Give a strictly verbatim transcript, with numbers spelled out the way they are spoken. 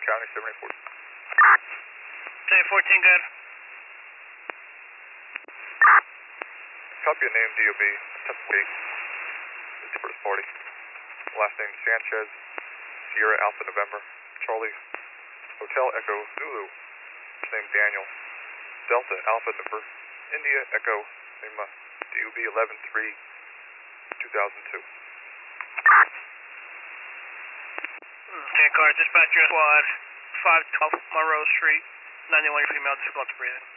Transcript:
County seven eight four. seven fourteen, good. Copy a name, D O B, Chesapeake. It's the first party. Last name Sanchez, Sierra Alpha November, Charlie, Hotel Echo Zulu, name Daniel, Delta Alpha November, India Echo, name uh, D O B eleven three two thousand two. ten car, dispatcher squad, five twelve Monroe Street, ninety-one, your female, difficult breathing.